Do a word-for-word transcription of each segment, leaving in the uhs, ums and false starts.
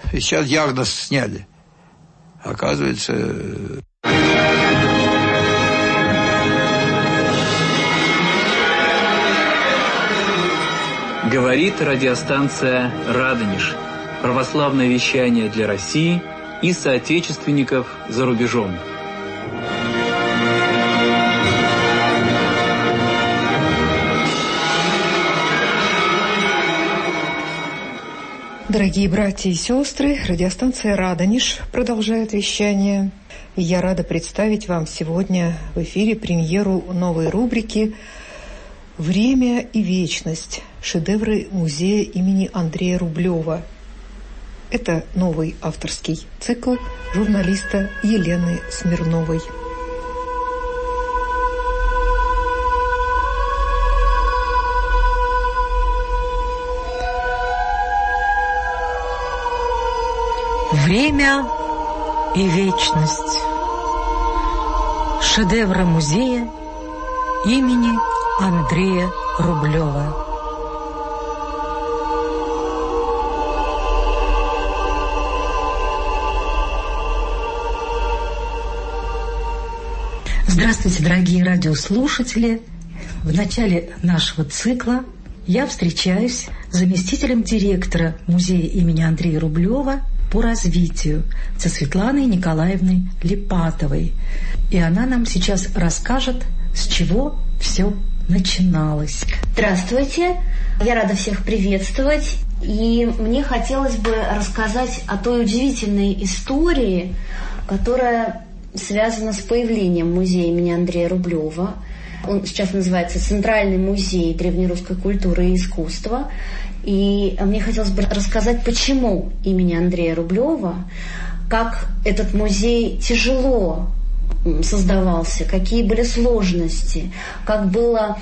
сейчас диагноз сняли. Оказывается... Говорит радиостанция «Радонеж». Православное вещание для России и соотечественников за рубежом. Дорогие братья и сестры, радиостанция «Радонеж» продолжает вещание. И я рада представить вам сегодня в эфире премьеру новой рубрики «Время и вечность. Шедевры музея имени Андрея Рублева». Это новый авторский цикл журналиста Елены Смирновой. Время и вечность. Шедевры музея имени Андрея Рублева. Здравствуйте, дорогие радиослушатели! В начале нашего цикла я встречаюсь с заместителем директора музея имени Андрея Рублева по развитию, со Светланой Николаевной Липатовой. И она нам сейчас расскажет, с чего все начиналось. Здравствуйте, я рада всех приветствовать. И мне хотелось бы рассказать о той удивительной истории, которая связана с появлением музея имени Андрея Рублева. Он сейчас называется «Центральный музей древнерусской культуры и искусства». И мне хотелось бы рассказать, почему имени Андрея Рублева, как этот музей тяжело создавался, какие были сложности, как было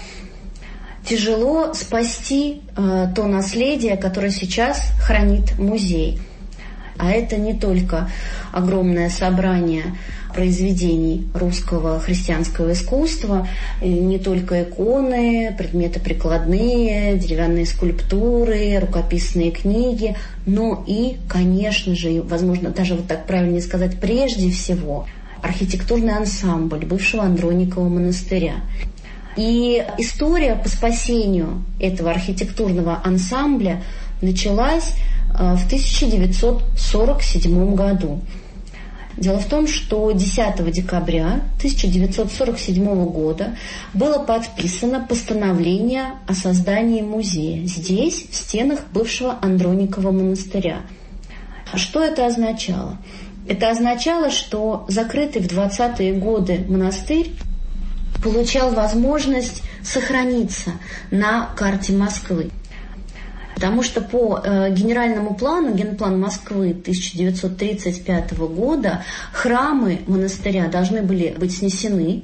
тяжело спасти э, то наследие, которое сейчас хранит музей. А это не только огромное собрание произведений русского христианского искусства, не только иконы, предметы прикладные, деревянные скульптуры, рукописные книги, но и, конечно же, возможно, даже вот так правильнее сказать, прежде всего, архитектурный ансамбль бывшего Андроникова монастыря. И история по спасению этого архитектурного ансамбля началась в тысяча девятьсот сорок седьмом году. Дело в том, что десятого декабря тысяча девятьсот сорок седьмого года было подписано постановление о создании музея здесь, в стенах бывшего Андроникова монастыря. Что это означало? Это означало, что закрытый в двадцатые годы монастырь получал возможность сохраниться на карте Москвы. Потому что по э, генеральному плану, генплан Москвы тысяча девятьсот тридцать пятого года, храмы монастыря должны были быть снесены.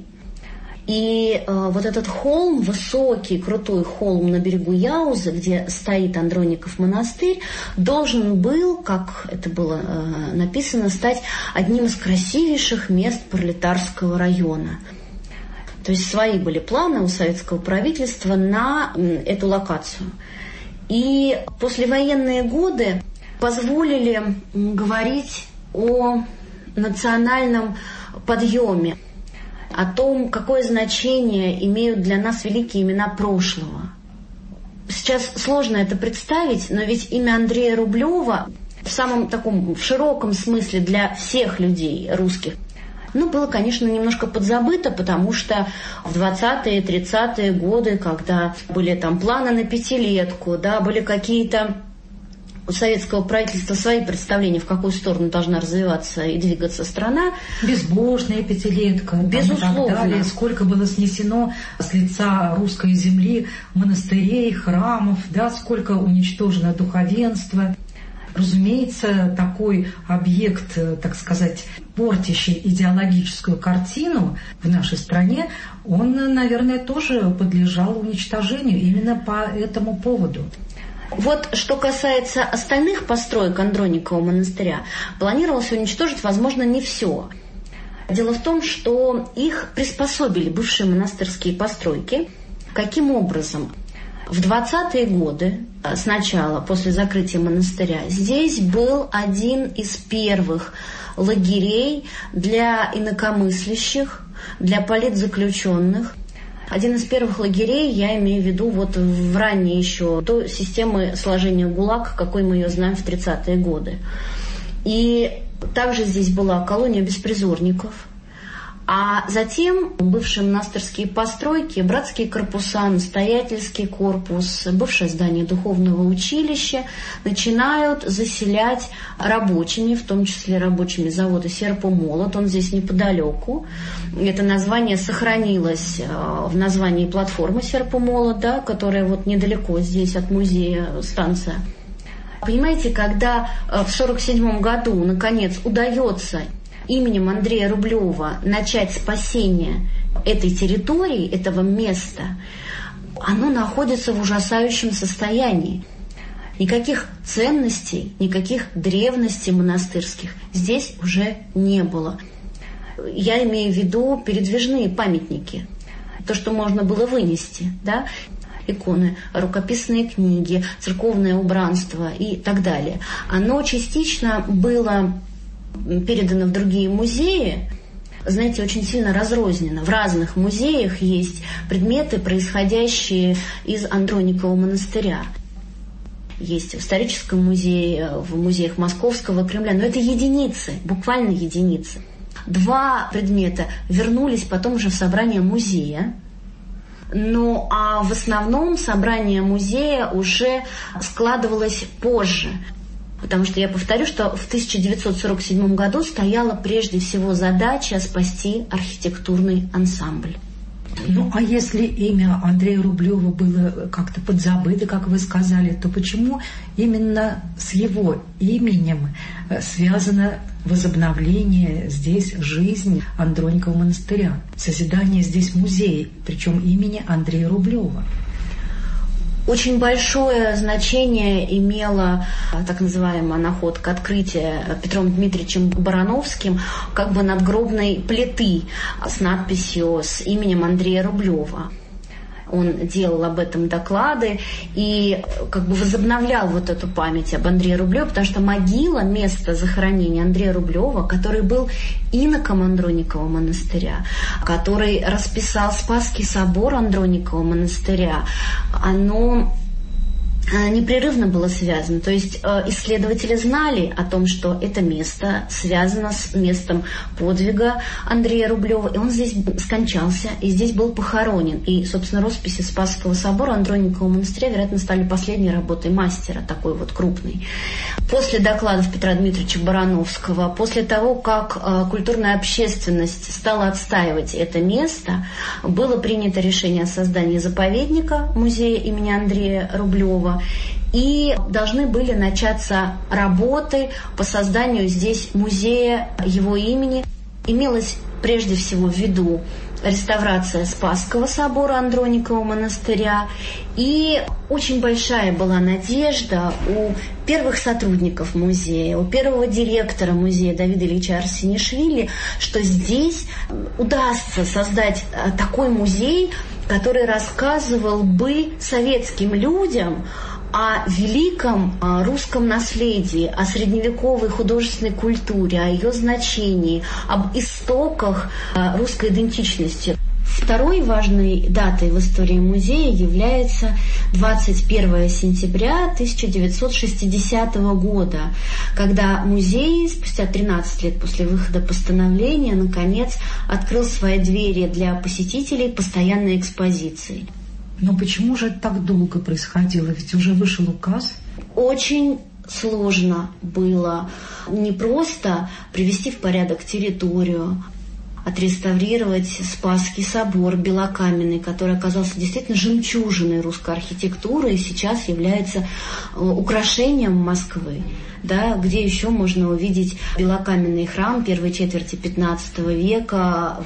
И э, вот этот холм, высокий, крутой холм на берегу Яузы, где стоит Андроников монастырь, должен был, как это было э, написано, стать одним из красивейших мест Пролетарского района. То есть свои были планы у советского правительства на э, эту локацию. И послевоенные годы позволили говорить о национальном подъеме, о том, какое значение имеют для нас великие имена прошлого. Сейчас сложно это представить, но ведь имя Андрея Рублева в самом таком в широком смысле для всех людей русских, ну, было, конечно, немножко подзабыто, потому что в двадцатые, тридцатые годы, когда были там планы на пятилетку, да, были какие-то у советского правительства свои представления, в какую сторону должна развиваться и двигаться страна. Безбожная пятилетка. Безусловно. И так далее. Сколько было снесено с лица русской земли монастырей, храмов, да, сколько уничтожено духовенства. Разумеется, такой объект, так сказать, портящий идеологическую картину в нашей стране, он, наверное, тоже подлежал уничтожению именно по этому поводу. Вот что касается остальных построек Андроникова монастыря, планировалось уничтожить, возможно, не все. Дело в том, что их приспособили бывшие монастырские постройки. Каким образом? В двадцатые годы, сначала, после закрытия монастыря, здесь был один из первых лагерей для инакомыслящих, для политзаключенных. Один из первых лагерей, я имею в виду вот в ранней еще, до системы сложения ГУЛАГ, какой мы ее знаем в тридцатые годы. И также здесь была колония беспризорников. А затем бывшие монастырские постройки, братские корпуса, настоятельский корпус, бывшее здание духовного училища начинают заселять рабочими, в том числе рабочими завода «Серп-и-молот». Он здесь неподалеку. Это название сохранилось в названии платформы «Серп-и-молот», да, которая вот недалеко здесь от музея станция. Понимаете, когда в сорок седьмом году, наконец, удается именем Андрея Рублева начать спасение этой территории, этого места, оно находится в ужасающем состоянии. Никаких ценностей, никаких древностей монастырских здесь уже не было. Я имею в виду передвижные памятники, то, что можно было вынести, да? Иконы, рукописные книги, церковное убранство и так далее. Оно частично было передано в другие музеи, знаете, очень сильно разрознено. В разных музеях есть предметы, происходящие из Андроникова монастыря. Есть в историческом музее, в музеях Московского Кремля, но это единицы, буквально единицы. Два предмета вернулись потом уже в собрание музея. Ну, а в основном собрание музея уже складывалось позже. Потому что я повторю, что в тысяча девятьсот сорок седьмом году стояла прежде всего задача спасти архитектурный ансамбль. Ну, а если имя Андрея Рублева было как-то подзабыто, как вы сказали, то почему именно с его именем связано возобновление здесь жизни Андроникова монастыря, созидание здесь музея, причем имени Андрея Рублева? Очень большое значение имела так называемая находка, открытия Петром Дмитриевичем Барановским как бы надгробной плиты с надписью с именем Андрея Рублева. Он делал об этом доклады и как бы возобновлял вот эту память об Андрее Рублеве, потому что могила, место захоронения Андрея Рублева, который был иноком Андроникова монастыря, который расписал Спасский собор Андроникова монастыря, оно непрерывно было связано. То есть исследователи знали о том, что это место связано с местом подвига Андрея Рублева, и он здесь скончался, и здесь был похоронен. И, собственно, росписи Спасского собора Андроникова монастыря, вероятно, стали последней работой мастера, такой вот крупной. После докладов Петра Дмитриевича Барановского, после того, как культурная общественность стала отстаивать это место, было принято решение о создании заповедника музея имени Андрея Рублева, и должны были начаться работы по созданию здесь музея его имени. Имелось прежде всего в виду реставрация Спасского собора Андроникова монастыря. И очень большая была надежда у первых сотрудников музея, у первого директора музея Давида Ильича Арсенишвили, что здесь удастся создать такой музей, который рассказывал бы советским людям о великом русском наследии, о средневековой художественной культуре, о ее значении, об истоках русской идентичности. Второй важной датой в истории музея является двадцать первое сентября тысяча девятьсот шестидесятого года, когда музей спустя тринадцать лет после выхода постановления наконец открыл свои двери для посетителей постоянной экспозиции. Но почему же это так долго происходило? Ведь уже вышел указ. Очень сложно было не просто привести в порядок территорию, отреставрировать Спасский собор белокаменный, который оказался действительно жемчужиной русской архитектуры и сейчас является украшением Москвы. Да, где еще можно увидеть белокаменный храм первой четверти пятнадцатого века.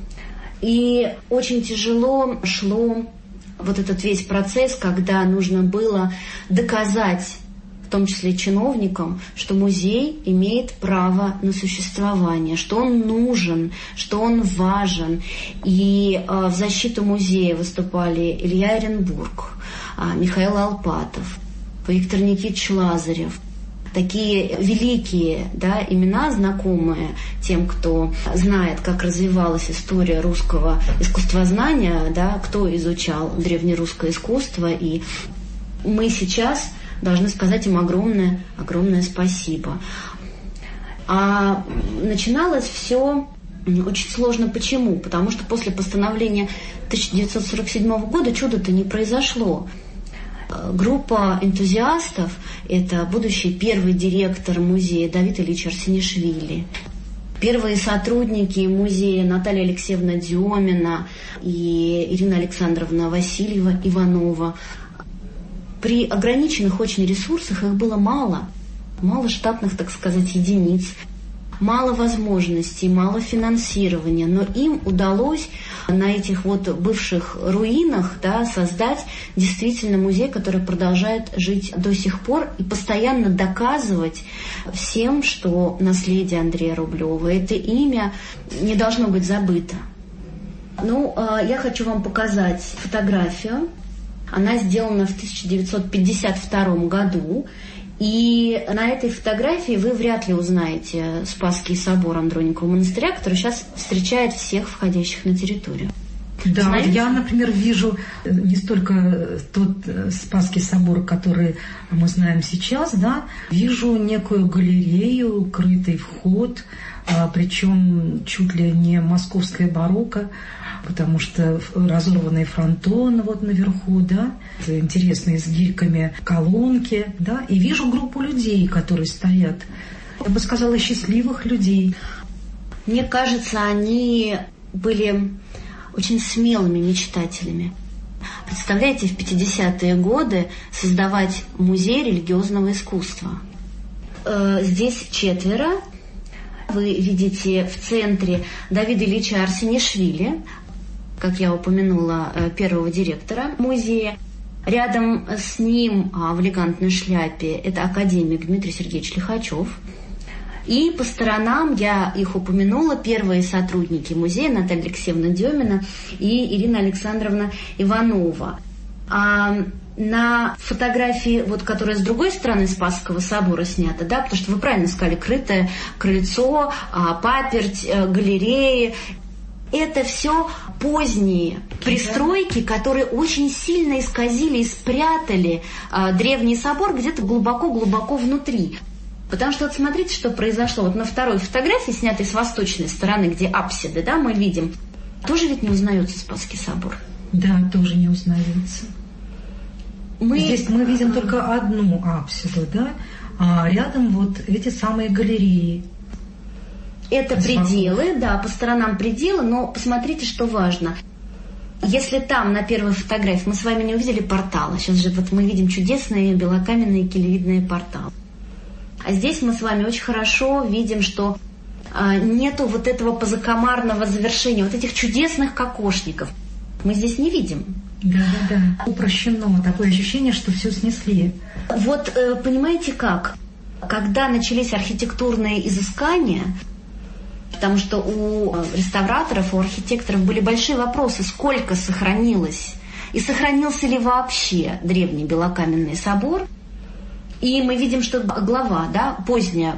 И очень тяжело шло вот этот весь процесс, когда нужно было доказать, в том числе чиновникам, что музей имеет право на существование, что он нужен, что он важен. И э, в защиту музея выступали Илья Эренбург, Михаил Алпатов, Виктор Никитич Лазарев. Такие великие, да, имена, знакомые тем, кто знает, как развивалась история русского искусствознания, да, кто изучал древнерусское искусство. И мы сейчас должны сказать им огромное, огромное спасибо. А начиналось все очень сложно. Почему? Потому что после постановления тысяча девятьсот сорок седьмого года чуда-то не произошло. Группа энтузиастов, это будущий первый директор музея Давид Ильич Арсенишвили, первые сотрудники музея Наталья Алексеевна Демина и Ирина Александровна Васильева-Иванова. При ограниченных очень ресурсах их было мало, мало штатных, так сказать, единиц, мало возможностей, мало финансирования, но им удалось на этих вот бывших руинах, да, создать действительно музей, который продолжает жить до сих пор и постоянно доказывать всем, что наследие Андрея Рублева, это имя не должно быть забыто. Ну, я хочу вам показать фотографию. Она сделана в тысяча девятьсот пятьдесят втором году. И на этой фотографии вы вряд ли узнаете Спасский собор Андроникова монастыря, который сейчас встречает всех входящих на территорию. Да, знаете? Я, например, вижу не столько тот Спасский собор, который мы знаем сейчас, да, вижу некую галерею, крытый вход, причем чуть ли не московское барокко, потому что разорванный фронтон вот наверху, да, интересные с гирьками колонки, да, и вижу группу людей, которые стоят, я бы сказала, счастливых людей. Мне кажется, они были очень смелыми мечтателями. Представляете, в пятидесятые годы создавать музей религиозного искусства. Здесь четверо. Вы видите в центре Давида Ильича Арсенишвили, как я упомянула, первого директора музея. Рядом с ним в элегантной шляпе это академик Дмитрий Сергеевич Лихачев. И по сторонам, я их упомянула, первые сотрудники музея Наталья Алексеевна Демина и Ирина Александровна Иванова. А на фотографии, вот, которая с другой стороны Спасского собора снята, да, потому что вы правильно сказали, крытое крыльцо, паперть, галереи. Это все поздние пристройки, которые очень сильно исказили и спрятали древний собор где-то глубоко-глубоко внутри. Потому что вот смотрите, что произошло. Вот на второй фотографии, снятой с восточной стороны, где апсиды, да, мы видим, тоже ведь не узнается Спасский собор. Да, тоже не узнается. Мы... Здесь мы видим только одну апсиду, да, а рядом вот эти самые галереи. Это пределы, да, по сторонам пределы, но посмотрите, что важно. Если там на первой фотографии мы с вами не увидели порталы, сейчас же вот мы видим чудесные белокаменные килевидные порталы. А здесь мы с вами очень хорошо видим, что а, нету вот этого позакомарного завершения, вот этих чудесных кокошников. Мы здесь не видим. Да-да-да, упрощено, такое ощущение, что все снесли. Вот э, понимаете как? Когда начались архитектурные изыскания, потому что у реставраторов, у архитекторов были большие вопросы, сколько сохранилось, и сохранился ли вообще древний белокаменный собор. И мы видим, что глава, да, поздняя,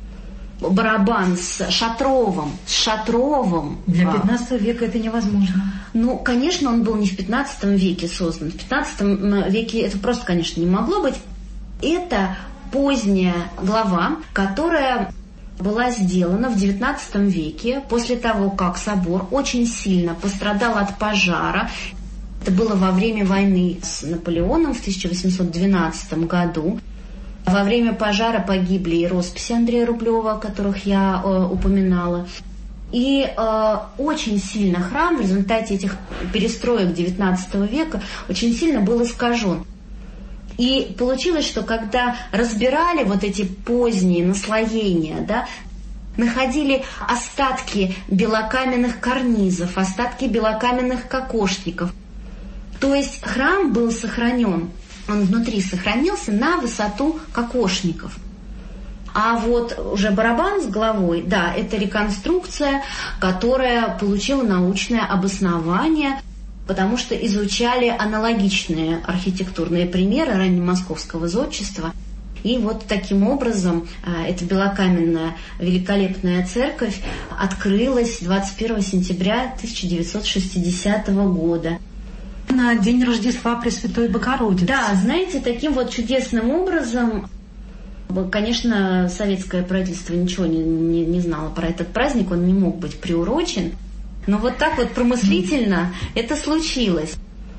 барабан с Шатровым, с Шатровым. Для пятнадцатого века это невозможно. Ну, конечно, он был не в пятнадцатом веке создан. В пятнадцатом веке это просто, конечно, не могло быть. Это поздняя глава, которая была сделана в девятнадцатом веке, после того, как собор очень сильно пострадал от пожара. Это было во время войны с Наполеоном в тысяча восемьсот двенадцатом году. Во время пожара погибли и росписи Андрея Рублева, о которых я э, упоминала. И э, очень сильно храм в результате этих перестроек девятнадцатого века очень сильно был искажен. И получилось, что когда разбирали вот эти поздние наслоения, да, находили остатки белокаменных карнизов, остатки белокаменных кокошников. То есть храм был сохранен, он внутри сохранился на высоту кокошников. А вот уже барабан с головой, да, это реконструкция, которая получила научное обоснование. потому что изучали аналогичные архитектурные примеры раннемосковского зодчества. И вот таким образом эта белокаменная великолепная церковь открылась двадцать первого сентября тысяча девятьсот шестидесятого года. На день Рождества Пресвятой Богородицы. Да, знаете, таким вот чудесным образом, конечно, советское правительство ничего не, не, не знало про этот праздник, он не мог быть приурочен, но вот так вот промыслительно это случилось.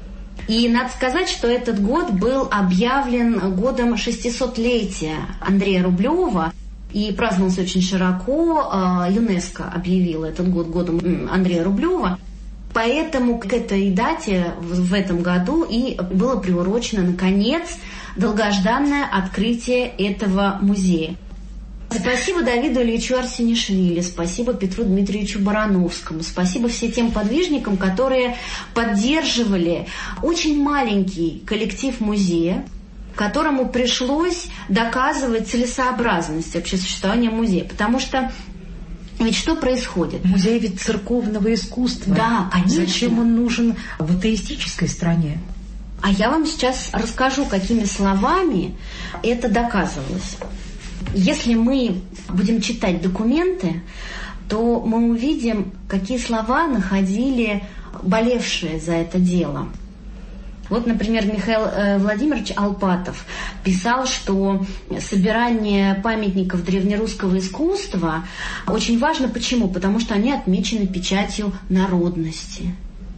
И надо сказать, что этот год был объявлен годом шестисотлетия Андрея Рублева и праздновался очень широко. ЮНЕСКО объявило этот год годом Андрея Рублева. Поэтому к этой дате в этом году и было приурочено, наконец, долгожданное открытие этого музея. Спасибо Давиду Ильичу Арсенишвили, спасибо Петру Дмитриевичу Барановскому, спасибо всем тем подвижникам, которые поддерживали очень маленький коллектив музея, которому пришлось доказывать целесообразность вообще существования музея. Потому что ведь что происходит? Музей ведь церковного искусства. Да, конечно. Зачем он нужен в атеистической стране? А я вам сейчас расскажу, какими словами это доказывалось. Если мы будем читать документы, то мы увидим, какие слова находили болевшие за это дело. Вот, например, Михаил Владимирович Алпатов писал, что собирание памятников древнерусского искусства очень важно. Почему? Потому что они отмечены печатью народности.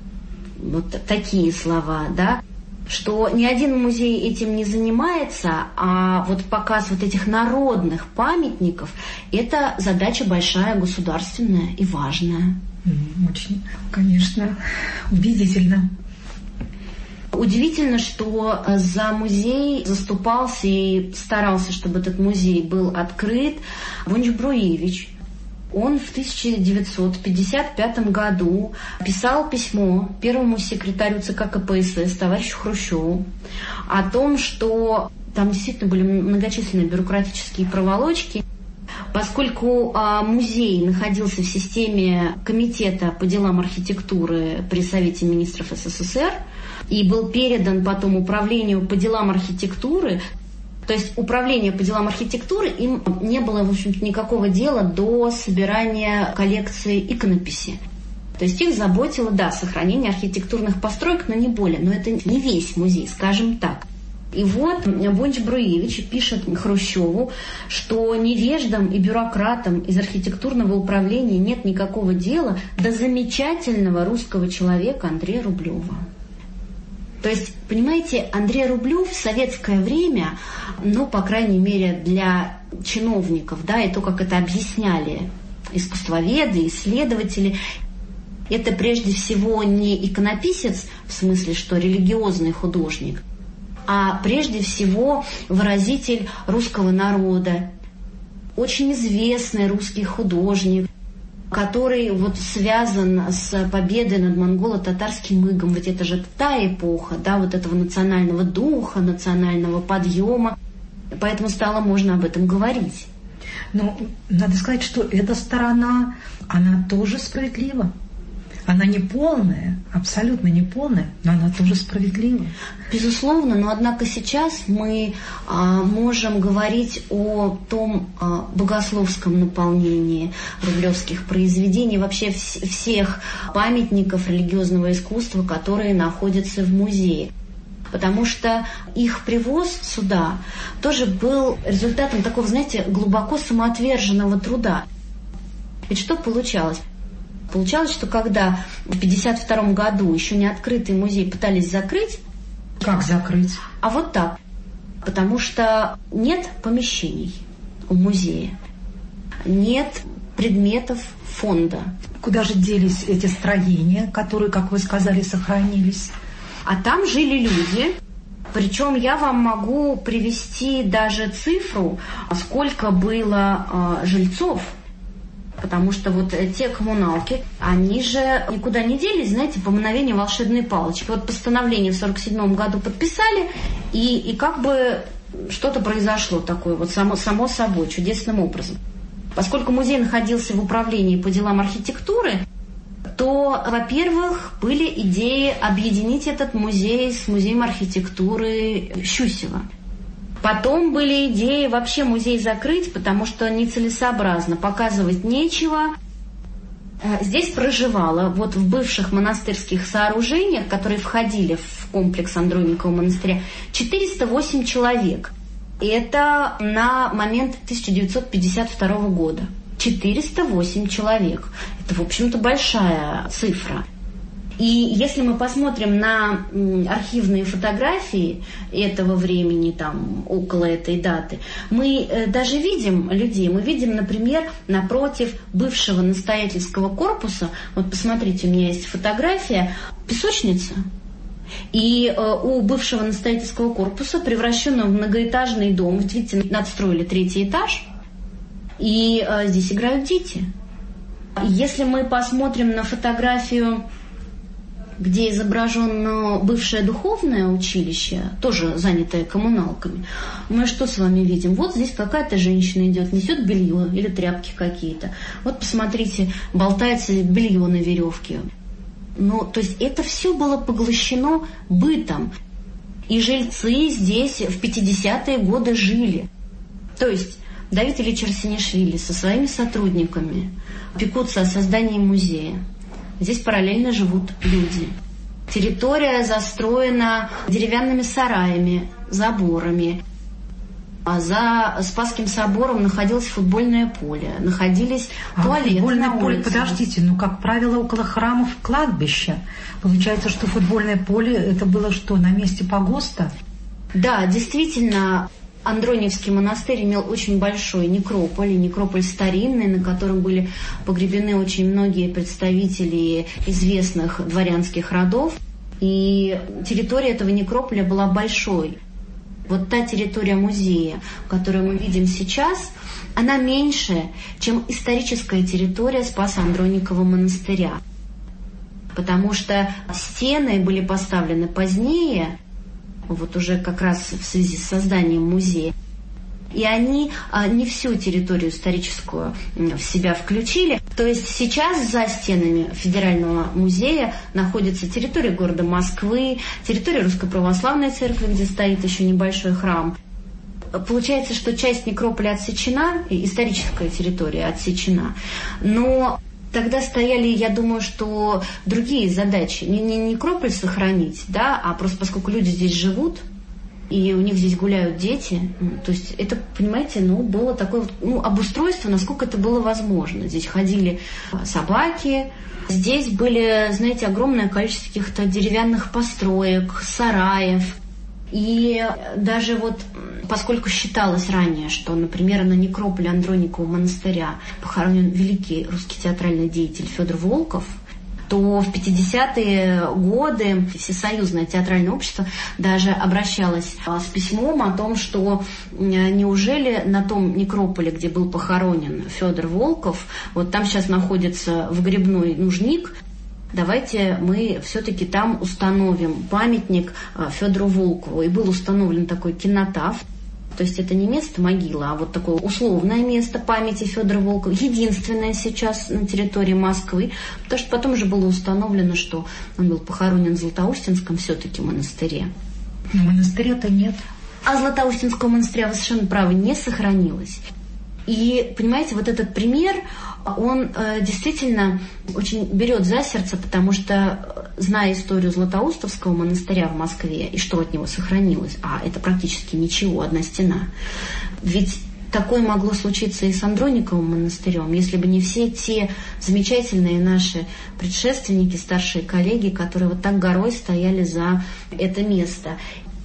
Вот такие слова, да? Что ни один музей этим не занимается, а вот показ вот этих народных памятников – это задача большая, государственная и важная. Очень, конечно, убедительно. Удивительно, что за музей заступался и старался, чтобы этот музей был открыт Вунч Бруевич. Он в тысяча девятьсот пятьдесят пятом году писал письмо первому секретарю ЦК КПСС товарищу Хрущеву о том, что там действительно были многочисленные бюрократические проволочки. Поскольку а, музей находился в системе комитета по делам архитектуры при Совете министров СССР и был передан потом управлению по делам архитектуры, то есть управление по делам архитектуры, им не было, в общем-то, никакого дела до собирания коллекции иконописи. То есть их заботило, да, сохранение архитектурных построек, но не более. Но это не весь музей, скажем так. И вот Вунч Бруевич пишет Хрущеву, что невеждам и бюрократам из архитектурного управления нет никакого дела до замечательного русского человека Андрея Рублева. То есть, понимаете, Андрей Рублев в советское время, ну, по крайней мере, для чиновников, да, и то, как это объясняли искусствоведы, исследователи, это прежде всего не иконописец, в смысле, что религиозный художник, а прежде всего выразитель русского народа, очень известный русский художник, который вот связан с победой над монголо-татарским игом. Ведь это же та эпоха, да, вот этого национального духа, национального подъема. Поэтому стало можно об этом говорить. Но надо сказать, что эта сторона, она тоже справедлива. Она не полная, абсолютно не полная, но она тоже справедлива. Безусловно, но однако сейчас мы а, можем говорить о том а, богословском наполнении рублевских произведений, вообще вс- всех памятников религиозного искусства, которые находятся в музее. Потому что их привоз сюда тоже был результатом такого, знаете, глубоко самоотверженного труда. Ведь что получалось? Получалось, что когда в пятьдесят втором году еще не открытый музей пытались закрыть... Как закрыть? А вот так. Потому что нет помещений у музея. Нет предметов фонда. Куда же делись эти строения, которые, как вы сказали, сохранились? А там жили люди. Причем я вам могу привести даже цифру, сколько было э, жильцов. Потому что вот те коммуналки, они же никуда не делись, знаете, по мановению волшебной палочки. Вот постановление в сорок седьмом году подписали, и, и как бы что-то произошло такое, вот само, само собой, чудесным образом. Поскольку музей находился в управлении по делам архитектуры, то то, во-первых, были идеи объединить этот музей с музеем архитектуры Щусева. Потом были идеи вообще музей закрыть, потому что нецелесообразно, показывать нечего. Здесь проживало вот в бывших монастырских сооружениях, которые входили в комплекс Андроникова монастыря, четыреста восемь человек. Это на момент тысяча девятьсот пятьдесят второго года. четыреста восемь человек. Это, в общем-то, большая цифра. И если мы посмотрим на архивные фотографии этого времени, там, около этой даты, мы даже видим людей. Мы видим, например, напротив бывшего настоятельского корпуса, вот посмотрите, у меня есть фотография, песочница. И у бывшего настоятельского корпуса, превращенного в многоэтажный дом, вот видите, надстроили третий этаж, и здесь играют дети. Если мы посмотрим на фотографию, где изображено бывшее духовное училище, тоже занятое коммуналками, мы что с вами видим? Вот здесь какая-то женщина идет, несет белье или тряпки какие-то. Вот посмотрите, болтается белье на веревке. Ну, то есть это все было поглощено бытом. И жильцы здесь в пятидесятые годы жили. То есть Давид Ильич Арсенишвили со своими сотрудниками пекутся о создании музея. Здесь параллельно живут люди. Территория застроена деревянными сараями, заборами. А за Спасским собором находилось футбольное поле, находились а туалеты футбольное на поле, улице. подождите, ну, как правило, около храмов кладбища. Получается, что футбольное поле, это было что, на месте погоста? Да, действительно, Андроневский монастырь имел очень большой некрополь, некрополь старинный, на котором были погребены очень многие представители известных дворянских родов. И территория этого некрополя была большой. Вот та территория музея, которую мы видим сейчас, она меньше, чем историческая территория Спасо-Андроникова монастыря. Потому что стены были поставлены позднее, вот уже как раз в связи с созданием музея. И они а, не всю территорию историческую в себя включили. То есть сейчас за стенами Федерального музея находится территория города Москвы, территория Русской Православной Церкви, где стоит еще небольшой храм. Получается, что часть некрополя отсечена, историческая территория отсечена, но тогда стояли, я думаю, что другие задачи. Не, не некрополь сохранить, да, а просто поскольку люди здесь живут, и у них здесь гуляют дети, то есть это, понимаете, ну, было такое вот, ну, обустройство, насколько это было возможно. Здесь ходили собаки, здесь были, знаете, огромное количество каких-то деревянных построек, сараев. И даже вот, поскольку считалось ранее, что, например, на некрополе Андроникова монастыря похоронен великий русский театральный деятель Федор Волков, то в пятидесятые годы Всесоюзное театральное общество даже обращалось с письмом о том, что неужели на том некрополе, где был похоронен Федор Волков, вот там сейчас находится выгребной нужник, давайте мы все-таки там установим памятник Федору Волкову. И был установлен такой кинотаф. То есть это не место могила, а вот такое условное место памяти Федора Волкова, единственное сейчас на территории Москвы, потому что потом уже было установлено, что он был похоронен в Златоустинском все-таки монастыре. Но монастыря-то нет. А Златоустинского монастыря, вы совершенно правы, не сохранилось. И, понимаете, вот этот пример, он э, действительно очень берет за сердце, потому что, зная историю Златоустовского монастыря в Москве и что от него сохранилось, а это практически ничего, одна стена, ведь такое могло случиться и с Андрониковым монастырем, если бы не все те замечательные наши предшественники, старшие коллеги, которые вот так горой стояли за это место.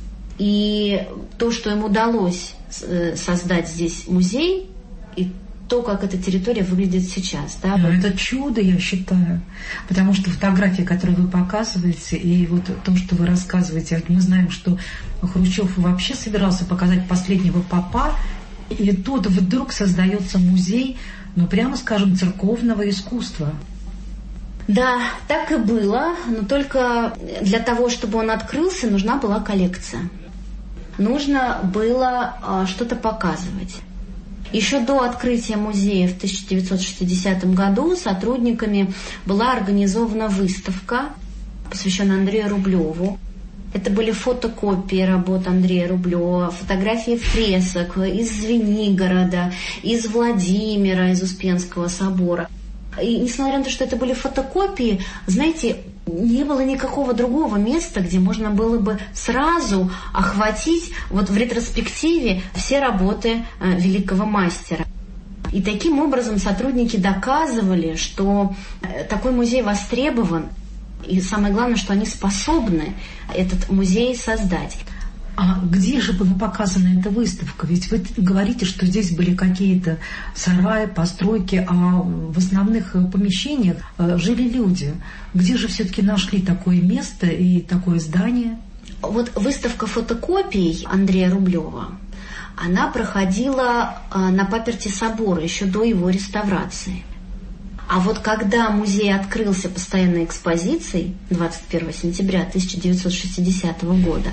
И то, что им удалось создать здесь музей, и то, как эта территория выглядит сейчас. Да? Ну, это чудо, я считаю. Потому что фотографии, которые вы показываете, и вот то, что вы рассказываете, мы знаем, что Хрущев вообще собирался показать последнего попа, и тут вдруг создается музей, ну, прямо скажем, церковного искусства. Да, так и было, но только для того, чтобы он открылся, нужна была коллекция. Нужно было а, что-то показывать. Еще до открытия музея в тысяча девятьсот шестидесятом году сотрудниками была организована выставка, посвященная Андрею Рублеву. Это были фотокопии работ Андрея Рублева, фотографии фресок из Звенигорода, из Владимира, из Успенского собора. И несмотря на то, что это были фотокопии, знаете, не было никакого другого места, где можно было бы сразу охватить вот в ретроспективе все работы э, великого мастера. И таким образом сотрудники доказывали, что э, такой музей востребован, и самое главное, что они способны этот музей создать. А где же была показана эта выставка? Ведь вы говорите, что здесь были какие-то сараи, постройки, а в основных помещениях жили люди. Где же все-таки нашли такое место и такое здание? Вот выставка фотокопий Андрея Рублева, она проходила на паперти собора еще до его реставрации. А вот когда музей открылся постоянной экспозицией двадцать первого сентября тысяча девятьсот шестидесятого года,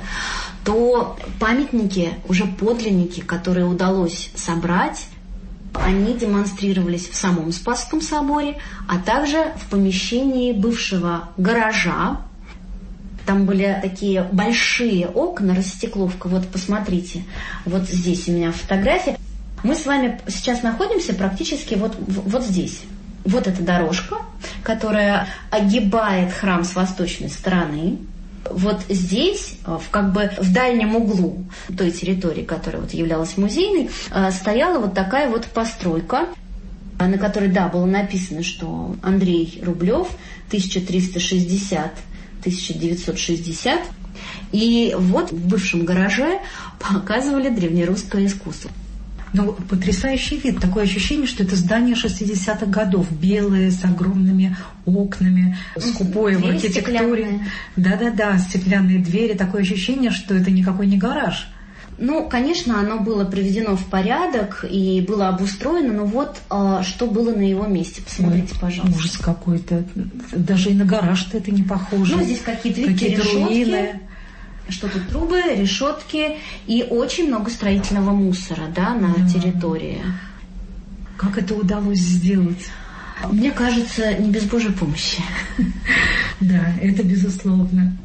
то памятники, уже подлинники, которые удалось собрать, они демонстрировались в самом Спасском соборе, а также в помещении бывшего гаража. Там были такие большие окна, расстекловка. Вот посмотрите, вот здесь у меня фотография. Мы с вами сейчас находимся практически вот, вот здесь. Вот эта дорожка, которая огибает храм с восточной стороны. Вот здесь, в, как бы в дальнем углу той территории, которая вот являлась музейной, стояла вот такая вот постройка, на которой, да, было написано, что Андрей Рублев, тысяча триста шестьдесят — тысяча девятьсот шестьдесят. И вот в бывшем гараже показывали древнерусское искусство. Ну, потрясающий вид. Такое ощущение, что это здание шестидесятых годов. Белое, с огромными окнами, скупое в архитектуре. Да-да-да, стеклянные двери. Такое ощущение, что это никакой не гараж. Ну, конечно, оно было приведено в порядок и было обустроено, но вот а, что было на его месте. Посмотрите, Ой, пожалуйста. Ужас какой-то. Даже и на гараж-то это не похоже. Ну, здесь какие-то, видите, какие-то решетки. руины. Что тут трубы, решетки и очень много строительного мусора, да, на да. территории. Как это удалось сделать? Мне кажется, не без Божьей помощи. Да, это безусловно.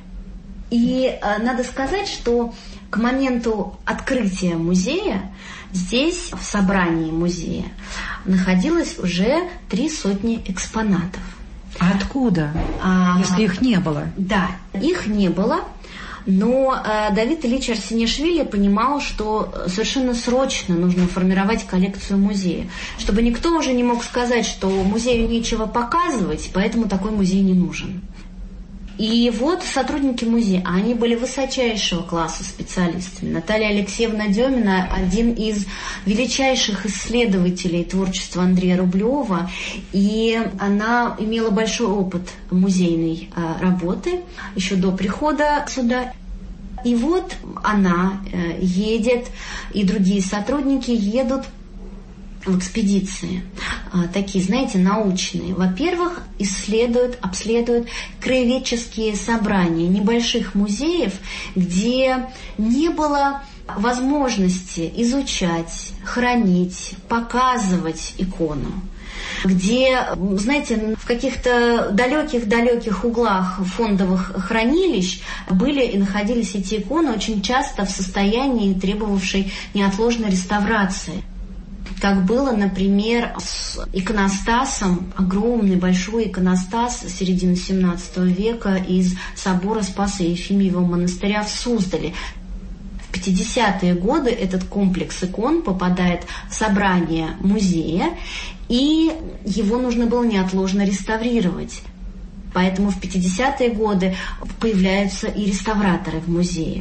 И а, надо сказать, что к моменту открытия музея здесь, в собрании музея, находилось уже три сотни экспонатов. А откуда, а, если их не было? Да, их не было. Но э, Давид Ильич Арсенишвили понимал, что совершенно срочно нужно формировать коллекцию музея, чтобы никто уже не мог сказать, что музею нечего показывать, поэтому такой музей не нужен. И вот сотрудники музея, они были высочайшего класса специалистами. Наталья Алексеевна Демина – один из величайших исследователей творчества Андрея Рублева, и она имела большой опыт музейной работы еще до прихода сюда. И вот она едет, и другие сотрудники едут в экспедиции, такие, знаете, научные. Во-первых, исследуют, обследуют краеведческие собрания небольших музеев, где не было возможности изучать, хранить, показывать икону, где, знаете, в каких-то далеких-далеких углах фондовых хранилищ были и находились эти иконы очень часто в состоянии, требовавшей неотложной реставрации. Как было, например, с иконостасом, огромный большой иконостас середины семнадцатого века из собора Спаса Ефимиева монастыря в Суздале. В пятидесятые годы этот комплекс икон попадает в собрание музея, и его нужно было неотложно реставрировать. Поэтому в пятидесятые годы появляются и реставраторы в музее.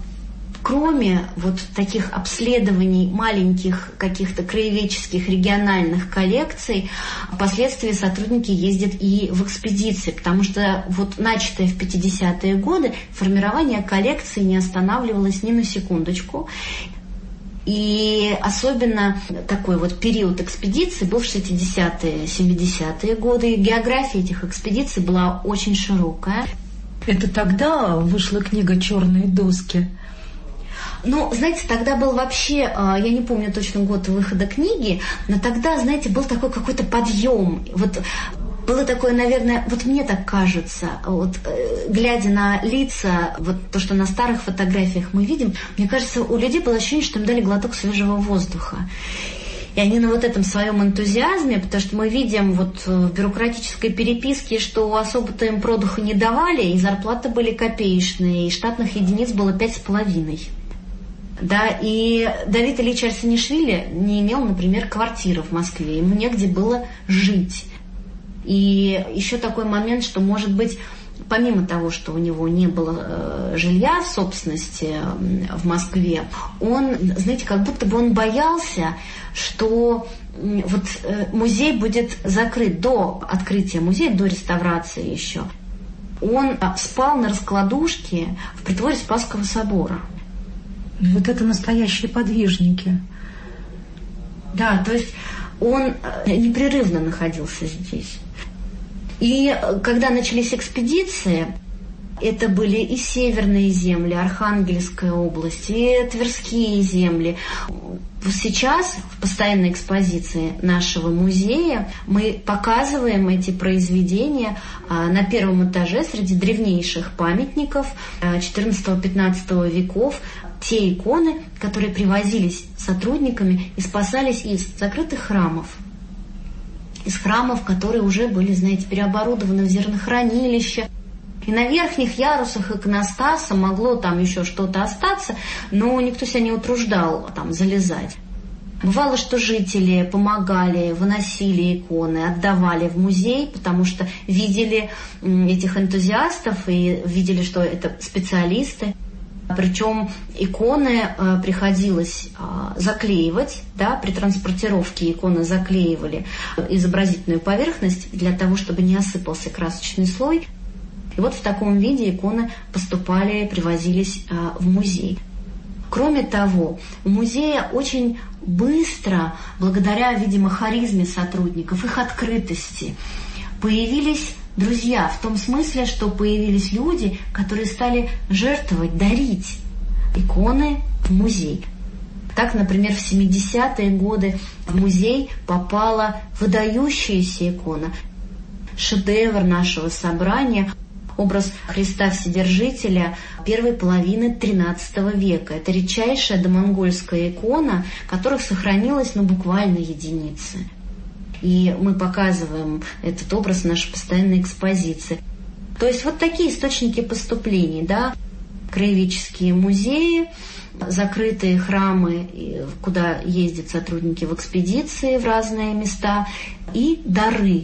Кроме вот таких обследований маленьких каких-то краеведческих региональных коллекций, впоследствии сотрудники ездят и в экспедиции, потому что вот начатое в пятидесятые годы формирование коллекции не останавливалось ни на секундочку. И особенно такой вот период экспедиций был в шестидесятые, семидесятые годы. И география этих экспедиций была очень широкая. Это тогда вышла книга «Черные доски»? Ну, знаете, тогда был вообще, я не помню точно год выхода книги, но тогда, знаете, был такой какой-то подъем. Вот было такое, наверное, вот мне так кажется, вот глядя на лица, вот то, что на старых фотографиях мы видим, мне кажется, у людей было ощущение, что им дали глоток свежего воздуха. И они на вот этом своем энтузиазме, потому что мы видим вот в бюрократической переписке, что особо-то им продыха не давали, и зарплаты были копеечные, и штатных единиц было пять с половиной. Да, и Давид Ильич Арсенишвили не имел, например, квартиры в Москве, ему негде было жить. И еще такой момент, что, может быть, помимо того, что у него не было э, жилья в собственности э, в Москве, он, знаете, как будто бы он боялся, что э, вот э, музей будет закрыт до открытия музея, до реставрации еще. Он э, спал на раскладушке в притворе Спасского собора. Вот это настоящие подвижники. Да, то есть он э, непрерывно находился здесь. И когда начались экспедиции, это были и северные земли, Архангельская область, и Тверские земли. Сейчас в постоянной экспозиции нашего музея мы показываем эти произведения на первом этаже среди древнейших памятников четырнадцатого-пятнадцатого веков. Те иконы, которые привозились сотрудниками и спасались из закрытых храмов. Из храмов, которые уже были, знаете, переоборудованы в зернохранилища. И на верхних ярусах иконостаса могло там еще что-то остаться, но никто себя не утруждал там залезать. Бывало, что жители помогали, выносили иконы, отдавали в музей, потому что видели этих энтузиастов и видели, что это специалисты. Причем иконы э, приходилось э, заклеивать, да, при транспортировке иконы заклеивали изобразительную поверхность для того, чтобы не осыпался красочный слой. И вот в таком виде иконы поступали, привозились э, в музей. Кроме того, у музея очень быстро, благодаря, видимо, харизме сотрудников, их открытости, появились друзья, в том смысле, что появились люди, которые стали жертвовать, дарить иконы в музей. Так, например, в семидесятые годы в музей попала выдающаяся икона, шедевр нашего собрания, образ Христа Вседержителя первой половины тринадцатого века. Это редчайшая домонгольская икона, которых сохранилось, ну, буквально единицы. И мы показываем этот образ в нашей постоянной экспозиции. То есть вот такие источники поступлений, да, краеведческие музеи, закрытые храмы, куда ездят сотрудники в экспедиции в разные места, и дары.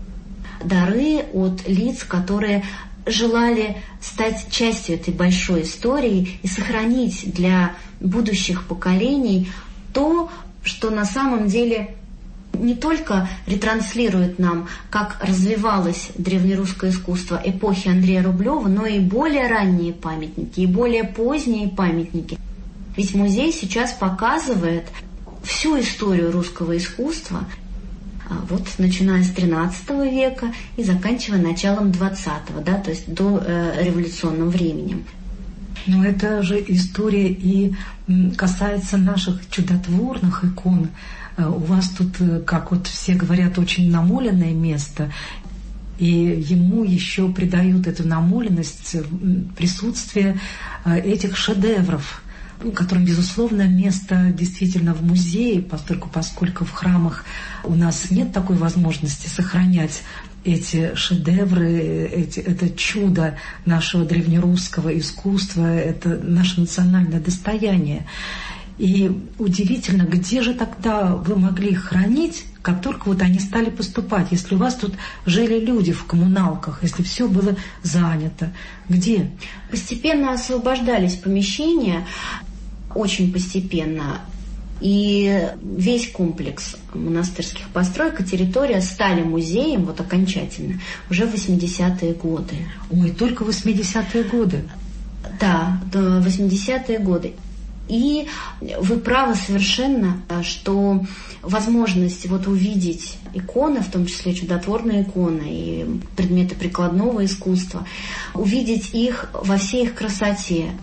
Дары от лиц, которые желали стать частью этой большой истории и сохранить для будущих поколений то, что на самом деле не только ретранслирует нам, как развивалось древнерусское искусство эпохи Андрея Рублева, но и более ранние памятники, и более поздние памятники. Ведь музей сейчас показывает всю историю русского искусства, вот начиная с тринадцатого века и заканчивая началом двадцатого, да, то есть до э, революционным временем. Но это же история и касается наших чудотворных икон. У вас тут, как вот все говорят, очень намоленное место, и ему еще придают эту намоленность присутствие этих шедевров, которым, безусловно, место действительно в музее, поскольку, поскольку в храмах у нас нет такой возможности сохранять эти шедевры, эти, это чудо нашего древнерусского искусства, это наше национальное достояние. И удивительно, где же тогда вы могли их хранить, как только вот они стали поступать, если у вас тут жили люди в коммуналках, если все было занято? Где? Постепенно освобождались помещения, очень постепенно. И весь комплекс монастырских построек и территория стали музеем, вот окончательно, уже в восьмидесятые годы. Ой, только восьмидесятые годы? Да, восьмидесятые годы. И вы правы совершенно, что возможность вот увидеть иконы, в том числе чудотворные иконы и предметы прикладного искусства, увидеть их во всей их красоте,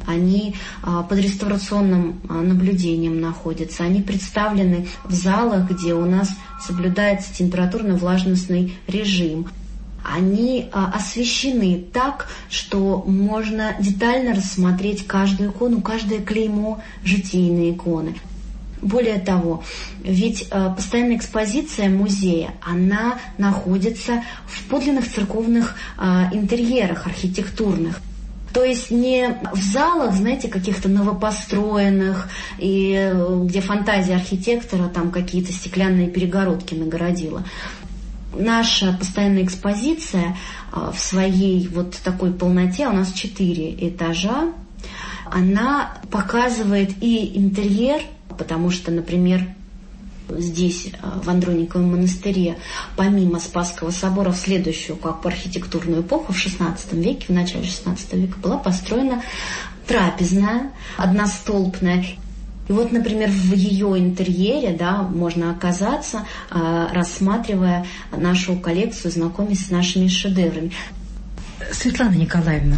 Они под реставрационным наблюдением находятся. Они представлены в залах, где у нас соблюдается температурно-влажностный режим. Они освещены так, что можно детально рассмотреть каждую икону, каждое клеймо житийной иконы. Более того, ведь постоянная экспозиция музея, она находится в подлинных церковных интерьерах архитектурных. То есть не в залах, знаете, каких-то новопостроенных, и где фантазия архитектора там какие-то стеклянные перегородки нагородила. Наша постоянная экспозиция в своей вот такой полноте, у нас четыре этажа, она показывает и интерьер, потому что, например, здесь, в Андрониковом монастыре, помимо Спасского собора, в следующую как бы архитектурную эпоху, в шестнадцатом веке, в начале шестнадцатого века, была построена трапезная, одностолбная. И вот, например, в ее интерьере, да, можно оказаться, рассматривая нашу коллекцию, знакомясь с нашими шедеврами. Светлана Николаевна,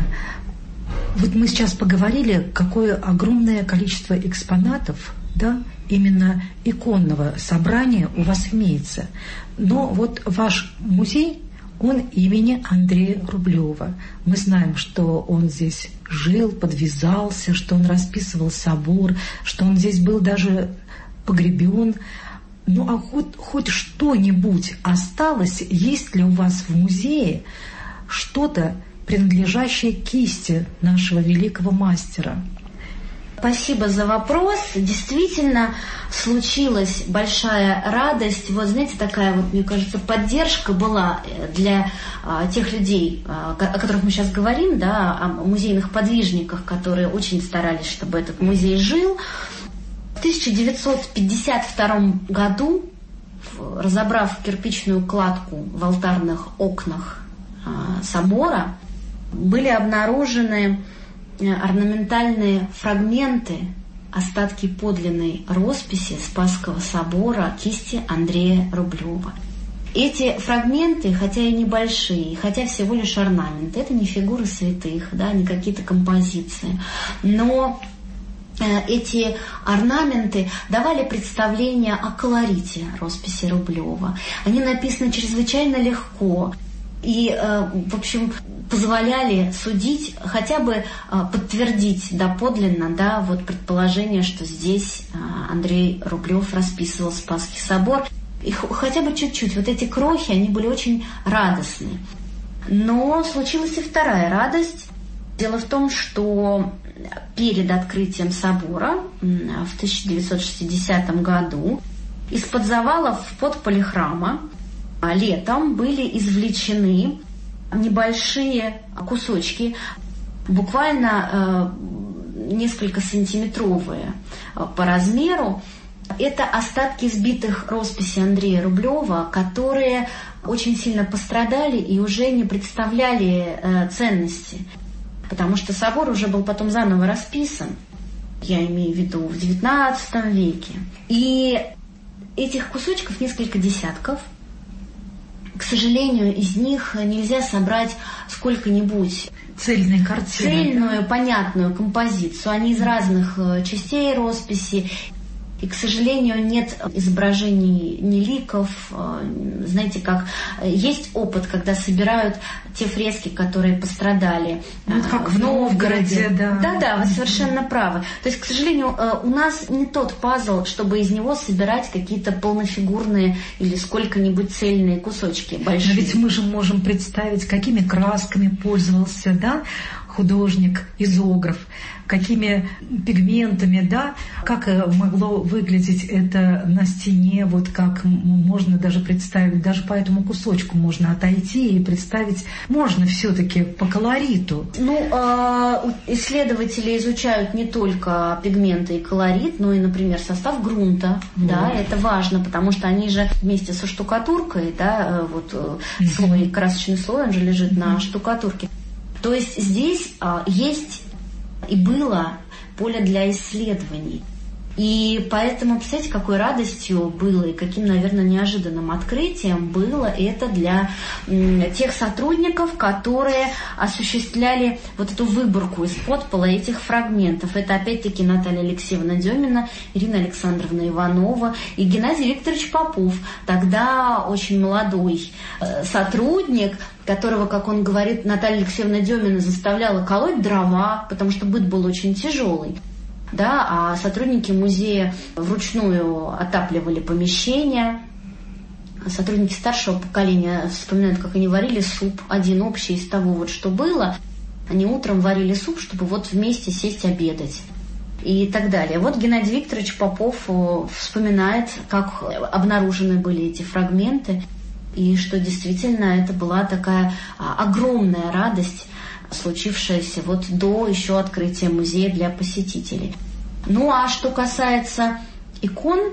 вот мы сейчас поговорили, какое огромное количество экспонатов, да, именно иконного собрания у вас имеется. Но вот ваш музей, он имени Андрея Рублева. Мы знаем, что он здесь жил, подвязался, что он расписывал собор, что он здесь был даже погребен. Ну а хоть, хоть что-нибудь осталось, есть ли у вас в музее что-то, принадлежащее кисти нашего великого мастера? Спасибо за вопрос. Действительно, случилась большая радость. Вот, знаете, такая вот, мне кажется, поддержка была для а, тех людей, а, о которых мы сейчас говорим, да, о музейных подвижниках, которые очень старались, чтобы этот музей жил. В тысяча девятьсот пятьдесят втором году, разобрав кирпичную кладку в алтарных окнах а, собора, были обнаружены орнаментальные фрагменты, остатки подлинной росписи Спасского собора кисти Андрея Рублева. Эти фрагменты, хотя и небольшие, хотя всего лишь орнаменты, это не фигуры святых, да, не какие-то композиции, но эти орнаменты давали представление о колорите росписи Рублева. Они написаны чрезвычайно легко и, в общем, позволяли судить, хотя бы подтвердить доподлинно, да, вот предположение, что здесь Андрей Рублев расписывал Спасский собор. И хотя бы чуть-чуть. Вот эти крохи, они были очень радостны. Но случилась и вторая радость. Дело в том, что перед открытием собора в тысяча девятьсот шестидесятом году из-под завалов в подполе храма летом были извлечены небольшие кусочки, буквально э, несколько сантиметровые по размеру. Это остатки сбитых росписей Андрея Рублева, которые очень сильно пострадали и уже не представляли э, ценности, потому что собор уже был потом заново расписан, я имею в виду в девятнадцатом веке. И этих кусочков несколько десятков. К сожалению, из них нельзя собрать сколько-нибудь цельные картины, цельную, понятную композицию. Они из разных частей росписи. И, к сожалению, нет изображений ни ликов. Знаете, как есть опыт, когда собирают те фрески, которые пострадали. Ну, как в Новгороде, да. Да-да, вы совершенно правы. То есть, к сожалению, у нас не тот пазл, чтобы из него собирать какие-то полнофигурные или сколько-нибудь цельные кусочки большие. Но ведь мы же можем представить, какими красками пользовался, да, художник, изограф, какими пигментами, да, как могло выглядеть это на стене, вот как можно даже представить, даже по этому кусочку можно отойти и представить, можно все-таки по колориту. Ну, исследователи изучают не только пигменты и колорит, но и, например, состав грунта, вот. Да, это важно, потому что они же вместе со штукатуркой, да, вот mm-hmm. слой, красочный слой, он же лежит mm-hmm. на штукатурке. То есть здесь а, есть и было поле для исследований. И поэтому, представляете, какой радостью было и каким, наверное, неожиданным открытием было это для м, тех сотрудников, которые осуществляли вот эту выборку из подпола этих фрагментов. Это опять-таки Наталья Алексеевна Демина, Ирина Александровна Иванова и Геннадий Викторович Попов, тогда очень молодой э, сотрудник, которого, как он говорит, Наталья Алексеевна Демина заставляла колоть дрова, потому что быт был очень тяжелый. Да, а сотрудники музея вручную отапливали помещения. Сотрудники старшего поколения вспоминают, как они варили суп, один общий из того, вот, что было. Они утром варили суп, чтобы вот вместе сесть обедать и так далее. Вот Геннадий Викторович Попов вспоминает, как обнаружены были эти фрагменты, и что действительно это была такая огромная радость, случившееся вот до еще открытия музея для посетителей. Ну а что касается икон,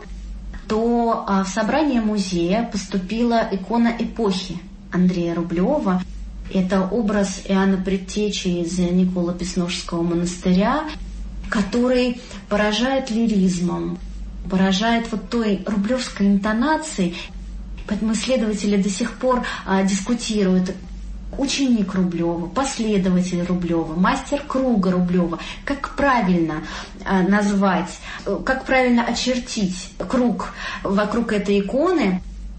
то в собрание музея поступила икона эпохи Андрея Рублева. Это образ Иоанна Предтечи из Николо-Песножского монастыря, который поражает лиризмом, поражает вот той рублевской интонацией. Поэтому исследователи до сих пор а, дискутируют: ученик Рублева, последователь Рублева, мастер круга Рублева. Как правильно а, назвать, как правильно очертить круг вокруг этой иконы,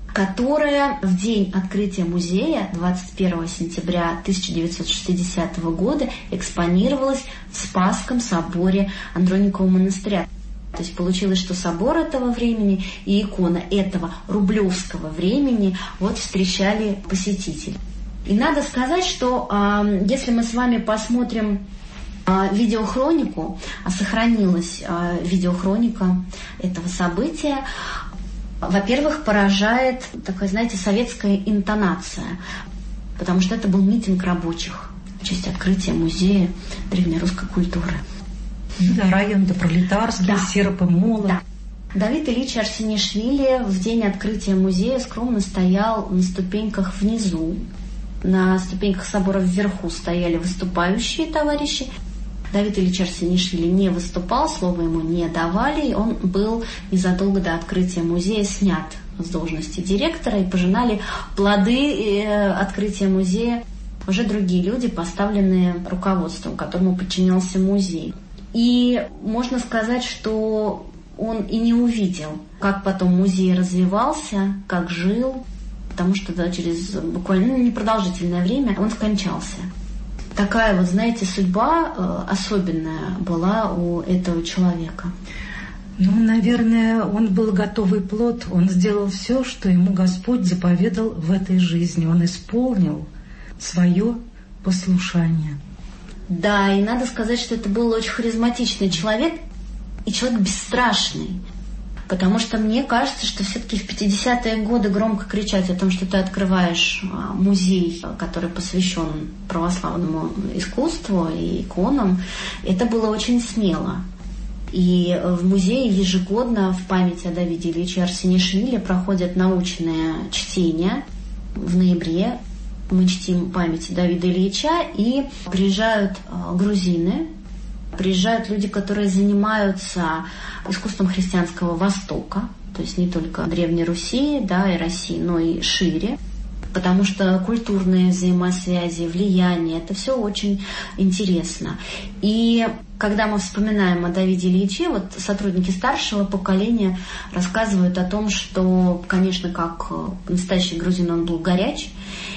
которая в день открытия музея двадцать первого сентября тысяча девятьсот шестидесятого года экспонировалась в Спасском соборе Андроникового монастыря. То есть получилось, что собор этого времени и икона этого рублевского времени вот встречали посетители. И надо сказать, что э, если мы с вами посмотрим э, видеохронику, а сохранилась э, видеохроника этого события, во-первых, поражает такая, знаете, советская интонация, потому что это был митинг рабочих в честь открытия музея древнерусской культуры. Да, район-то пролетарский, да. Серп и молот. Да. Давид Ильич Арсенишвили в день открытия музея скромно стоял на ступеньках внизу. На ступеньках собора вверху стояли выступающие товарищи. Давид Ильич Арсенишвили не выступал, слова ему не давали. Он был незадолго до открытия музея снят с должности директора, и пожинали плоды открытия музея уже другие люди, поставленные руководством, которому подчинялся музей. И можно сказать, что он и не увидел, как потом музей развивался, как жил, потому что да, через буквально ну, непродолжительное время он скончался. Такая вот, знаете, судьба э, особенная была у этого человека. Ну, наверное, он был готовый плод. Он сделал все, что ему Господь заповедал в этой жизни. Он исполнил свое послушание. Да, и надо сказать, что это был очень харизматичный человек и человек бесстрашный. Потому что мне кажется, что все-таки в пятидесятые годы громко кричать о том, что ты открываешь музей, который посвящен православному искусству и иконам, это было очень смело. И в музее ежегодно в память о Давиде Ильиче Арсенишвили проходят научные чтения. В ноябре мы чтим память Давида Ильича, и приезжают грузины, приезжают люди, которые занимаются искусством христианского Востока, то есть не только Древней Руси, да, и России, но и шире, потому что культурные взаимосвязи, влияние, это все очень интересно. И когда мы вспоминаем о Давиде Ильиче, вот сотрудники старшего поколения рассказывают о том, что, конечно, как настоящий грузин, он был горяч,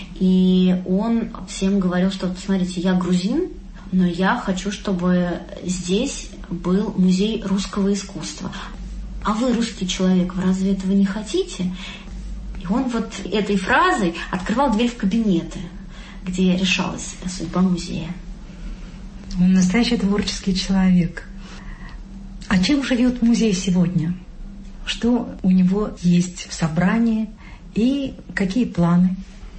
и он всем говорил, что, посмотрите, я грузин, но я хочу, чтобы здесь был музей русского искусства. А вы, русский человек, вы разве этого не хотите? И он вот этой фразой открывал дверь в кабинеты, где решалась судьба музея. Он настоящий творческий человек. А чем живет музей сегодня? Что у него есть в собрании и какие планы?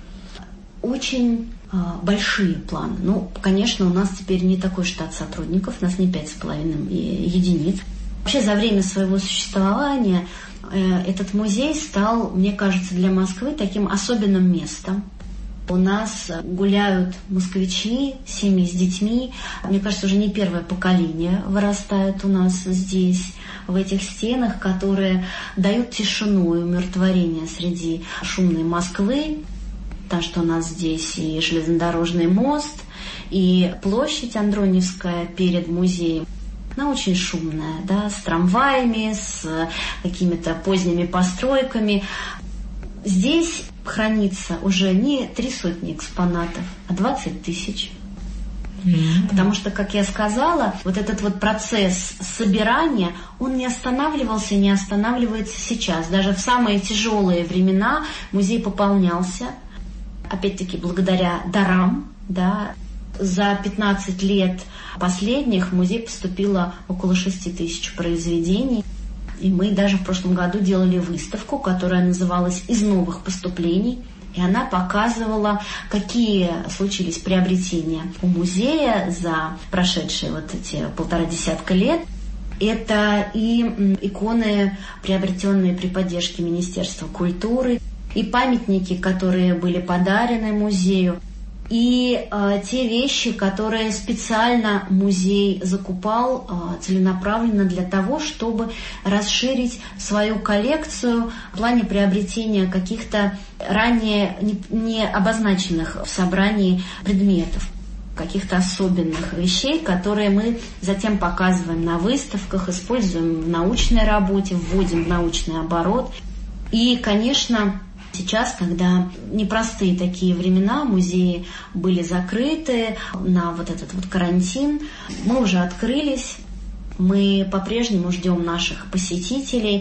Очень большие планы. Ну, конечно, у нас теперь не такой штат сотрудников, у нас не пять с половиной единиц. Вообще, за время своего существования этот музей стал, мне кажется, для Москвы таким особенным местом. У нас гуляют москвичи, семьи с детьми. Мне кажется, уже не первое поколение вырастает у нас здесь. в этих стенах, которые дают тишину и умиротворение среди шумной Москвы. Так что у нас здесь и железнодорожный мост, и площадь Андроневская перед музеем. Она очень шумная, да, с трамваями, с какими-то поздними постройками. Здесь хранится уже не три сотни экспонатов, а двадцать тысяч. Mm-hmm. Потому что, как я сказала, вот этот вот процесс собирания, он не останавливался, не останавливается сейчас. Даже в самые тяжелые времена музей пополнялся, опять-таки благодаря дарам, да. За пятнадцать лет последних в музей поступило около шести тысяч произведений. И мы даже в прошлом году делали выставку, которая называлась «Из новых поступлений». И она показывала, какие случились приобретения у музея за прошедшие вот эти полтора десятка лет. Это и иконы, приобретенные при поддержке Министерства культуры, и памятники, которые были подарены музею, и э, те вещи, которые специально музей закупал э, целенаправленно для того, чтобы расширить свою коллекцию в плане приобретения каких-то ранее не, не обозначенных в собрании предметов, каких-то особенных вещей, которые мы затем показываем на выставках, используем в научной работе, вводим в научный оборот. И, конечно, сейчас, когда непростые такие времена, музеи были закрыты на вот этот вот карантин, мы уже открылись, мы по-прежнему ждем наших посетителей,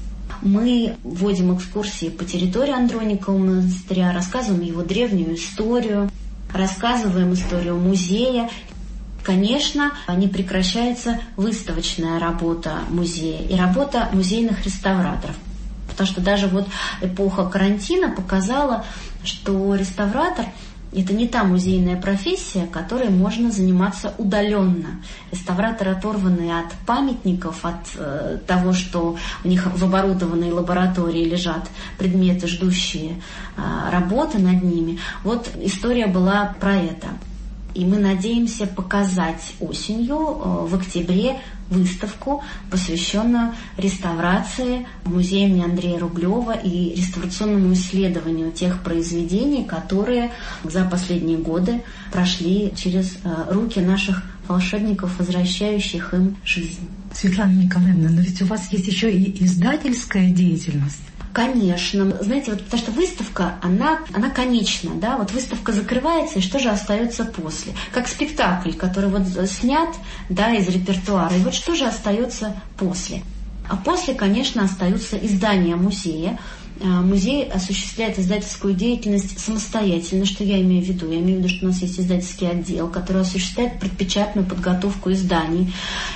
мы вводим экскурсии по территории Андроникова монастыря, рассказываем его древнюю историю, рассказываем историю музея. Конечно, не прекращается выставочная работа музея и работа музейных реставраторов. Потому что даже вот эпоха карантина показала, что реставратор – это не та музейная профессия, которой можно заниматься удаленно. Реставраторы, оторванные от памятников, от э, того, что у них в оборудованной лаборатории лежат предметы, ждущие э, работы над ними. Вот история была про это. И мы надеемся показать осенью, э, в октябре, выставку, посвященную реставрации в музее имени Андрея Рублева и реставрационному исследованию тех произведений, которые за последние годы прошли через руки наших волшебников, возвращающих им жизнь. Светлана Николаевна, но ведь у вас есть еще и издательская деятельность. Конечно. Знаете, вот потому что выставка, она, она конечна, да, вот выставка закрывается, и что же остается после? Как спектакль, который вот снят, да, из репертуара, и вот что же остается после? А после, конечно, остаются издания музея. Музей осуществляет издательскую деятельность самостоятельно. Что я имею в виду? Я имею в виду, что у нас есть издательский отдел, который осуществляет предпечатную подготовку изданий.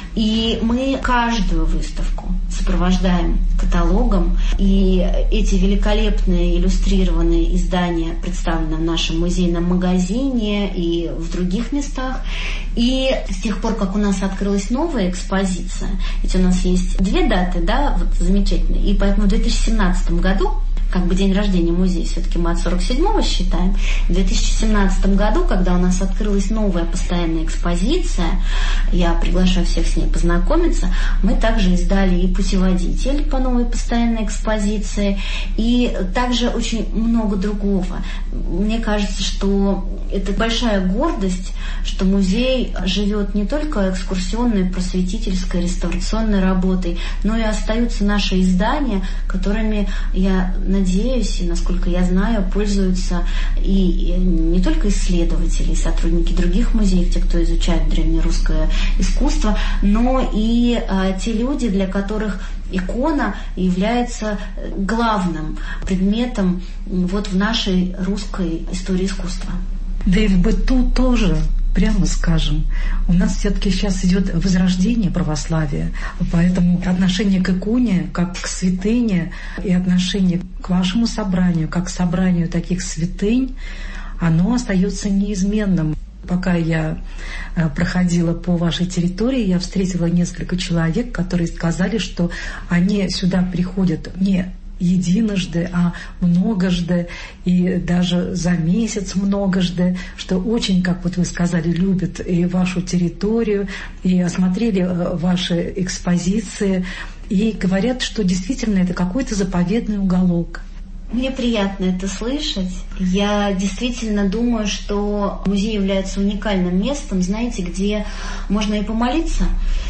И мы каждую выставку сопровождаем каталогом. И эти великолепные иллюстрированные издания представлены в нашем музейном магазине и в других местах. И с тех пор, как у нас открылась новая экспозиция, ведь у нас есть две даты, да, вот замечательные, и поэтому в две тысячи семнадцатом году, как бы день рождения музея, все-таки мы от сорок седьмого считаем, в две тысячи семнадцатом году, когда у нас открылась новая постоянная экспозиция, я приглашаю всех с ней познакомиться, мы также издали и путеводитель по новой постоянной экспозиции, и также очень много другого. Мне кажется, что это большая гордость, что музей живет не только экскурсионной, просветительской, реставрационной работой, но и остаются наши издания, которыми, я надеюсь, и, насколько я знаю, пользуются и не только исследователи, и сотрудники других музеев, те, кто изучает древнерусское искусство, но и а, те люди, для которых икона является главным предметом вот в нашей русской истории искусства. Да и в быту тоже, прямо скажем, у нас все-таки сейчас идет возрождение православия, поэтому отношение к иконе, как к святыне, и отношение к вашему собранию, как к собранию таких святынь, оно остается неизменным. Пока я проходила по вашей территории, я встретила несколько человек, которые сказали, что они сюда приходят не единожды, а многожды, и даже за месяц многожды, что очень, как вот вы сказали, любят и вашу территорию, и осмотрели ваши экспозиции. И говорят, что действительно это какой-то заповедный уголок. Мне приятно это слышать. Я действительно думаю, что музей является уникальным местом, знаете, где можно и помолиться.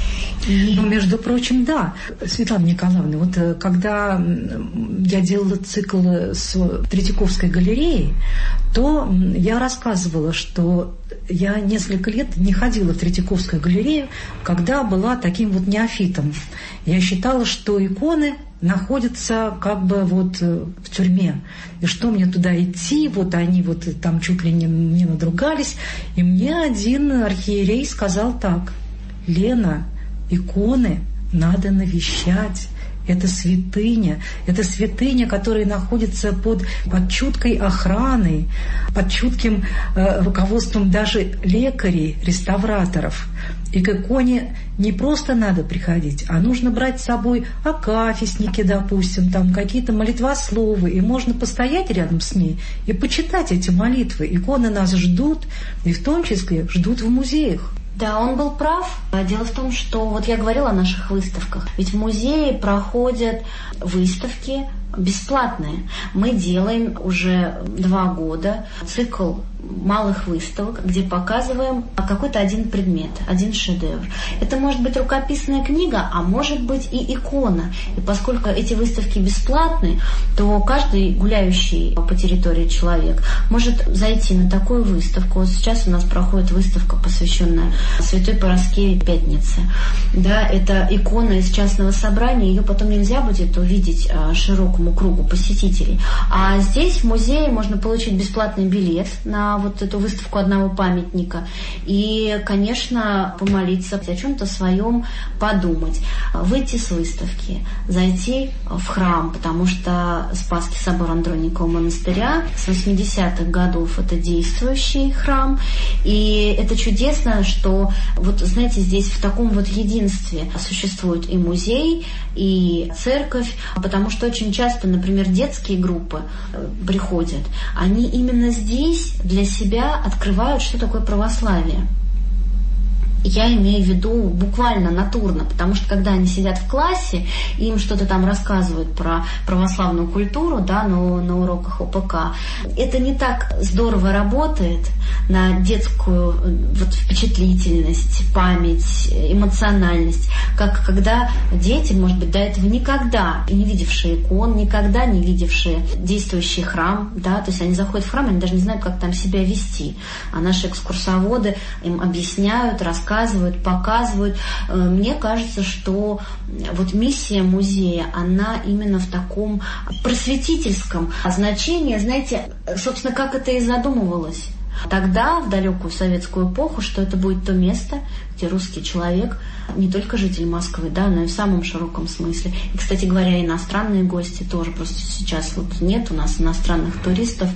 И... Ну, между прочим, да. Светлана Николаевна, вот когда я делала цикл с Третьяковской галереей, то я рассказывала, что я несколько лет не ходила в Третьяковскую галерею, когда была таким вот неофитом. Я считала, что иконы находятся как бы вот в тюрьме. И что мне туда идти? Вот они вот там чуть ли не, не надругались. И мне один архиерей сказал так: Лена, иконы надо навещать. Это святыня. Это святыня, которая находится под, под чуткой охраной, под чутким э, руководством даже лекарей, реставраторов. И к иконе не просто надо приходить, а нужно брать с собой акафисники, допустим, там какие-то молитвословы. И можно постоять рядом с ней и почитать эти молитвы. Иконы нас ждут, и в том числе ждут в музеях. Да, он был прав. Дело в том, что вот я говорила о наших выставках. Ведь в музее проходят выставки бесплатные. Мы делаем уже два года цикл малых выставок, где показываем какой-то один предмет, один шедевр. Это может быть рукописная книга, а может быть и икона. И поскольку эти выставки бесплатные, то каждый гуляющий по территории человек может зайти на такую выставку. Вот сейчас у нас проходит выставка, посвященная Святой Параскеве Пятнице. Да, это икона из частного собрания, ее потом нельзя будет увидеть широкому кругу посетителей. А здесь в музее можно получить бесплатный билет на вот эту выставку одного памятника и, конечно, помолиться, о чем-то своем подумать, выйти с выставки, зайти в храм, потому что Спасский собор Андроникова монастыря с восьмидесятых годов это действующий храм, и это чудесно, что вот, знаете, здесь в таком вот единстве существует и музей, и церковь, потому что очень часто, например, детские группы приходят, они именно здесь для себя открывают, что такое православие. Я имею в виду буквально натурно, потому что когда они сидят в классе, им что-то там рассказывают про православную культуру, да, на, на уроках о пэ ка, это не так здорово работает на детскую вот, впечатлительность, память, эмоциональность, как когда дети, может быть, до этого никогда не видевшие икон, никогда не видевшие действующий храм, да, то есть они заходят в храм, они даже не знают, как там себя вести, а наши экскурсоводы им объясняют, рассказывают, рассказывают, показывают. Мне кажется, что вот миссия музея, она именно в таком просветительском значении, знаете, собственно, как это и задумывалось. Тогда, в далекую советскую эпоху, что это будет то место, где русский человек, не только житель Москвы, да, но и в самом широком смысле. И, кстати говоря, иностранные гости тоже, просто сейчас вот нет у нас иностранных туристов,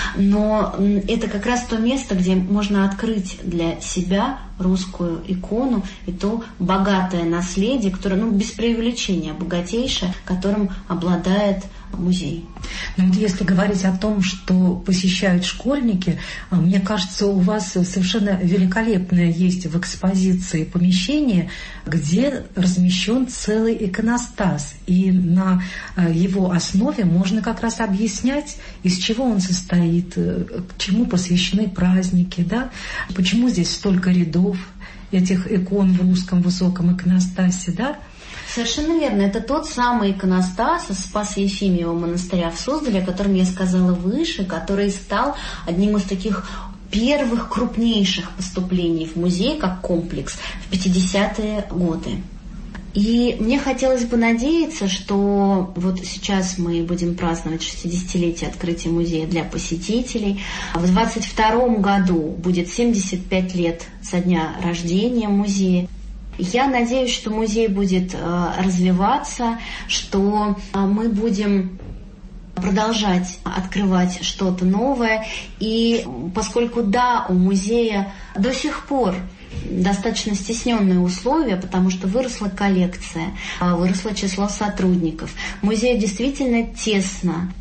но это как раз то место, где можно открыть для себя русскую икону и то богатое наследие, которое, ну, без преувеличения, богатейшее, которым обладает музей. Ну вот если говорить о том, что посещают школьники, мне кажется, у вас совершенно великолепное есть в экспозиции помещение, где размещен целый иконостас. И на его основе можно как раз объяснять, из чего он состоит, к чему посвящены праздники, да? Почему здесь столько рядов этих икон в русском высоком иконостасе, да? Совершенно верно. Это тот самый иконостас из Спасо-Ефимиева монастыря в Суздале, о котором я сказала выше, который стал одним из таких первых крупнейших поступлений в музей как комплекс в пятидесятые годы. И мне хотелось бы надеяться, что вот сейчас мы будем праздновать шестидесятилетие открытия музея для посетителей. В двадцать втором году будет семьдесят пять лет со дня рождения музея. Я надеюсь, что музей будет э, развиваться, что э, мы будем продолжать открывать что-то новое. И поскольку, да, у музея до сих пор достаточно стесненные условия, потому что выросла коллекция, выросло число сотрудников. Музею действительно тесно.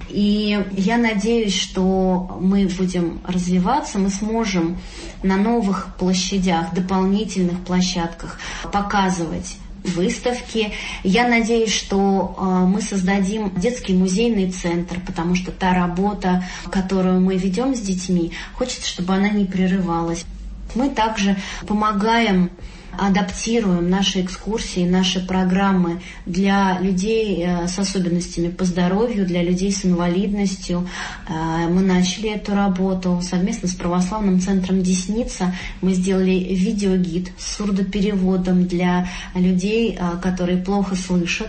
И я надеюсь, что мы будем развиваться, мы сможем на новых площадях, дополнительных площадках показывать выставки. Я надеюсь, что мы создадим детский музейный центр, потому что та работа, которую мы ведем с детьми, хочется, чтобы она не прерывалась. Мы также помогаем, адаптируем наши экскурсии, наши программы для людей с особенностями по здоровью, для людей с инвалидностью. Мы начали эту работу совместно с православным центром «Десница». Мы сделали видеогид с сурдопереводом для людей, которые плохо слышат.